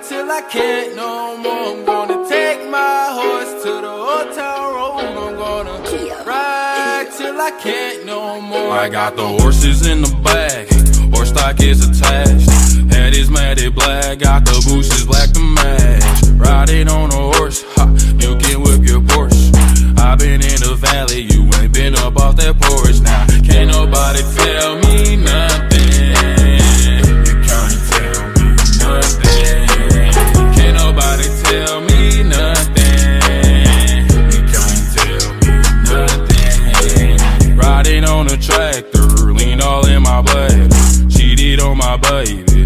till I can't no more. I'm gonna take my horse to the old town road. I'm gonna ride till I can't no more. I got the horses in the back, horse stock is attached. Head is matted black, got the bushes black to match. Riding on a horse, ha, you can whip your Porsche. I been in the valley, you ain't been up off that porch. Now, can't nobody tell me nothing. You can't tell me nothing. Can't nobody tell me nothing. You can't tell me nothing. Riding on a tractor, lean all in my blood. Cheated on my baby,